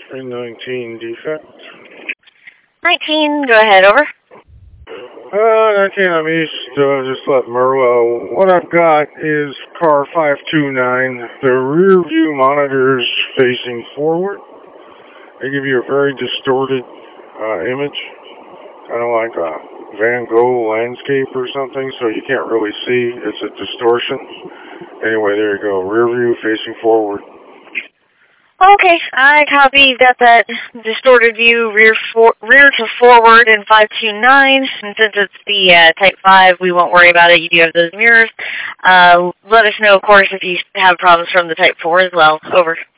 319 defect. 19, go ahead, over. 19, I'm east, just let Merlot. What I've got is car 529. The rear view monitor is facing forward. They give you a very distorted image, kind of like a Van Gogh landscape or something, so you can't really see. It's a distortion. Anyway, there you go. Rear view facing forward. Okay, I copy. Got that distorted view, rear to forward in 529. And since it's the Type 5, we won't worry about it. You do have those mirrors. Let us know, of course, if you have problems from the Type 4 as well. Over.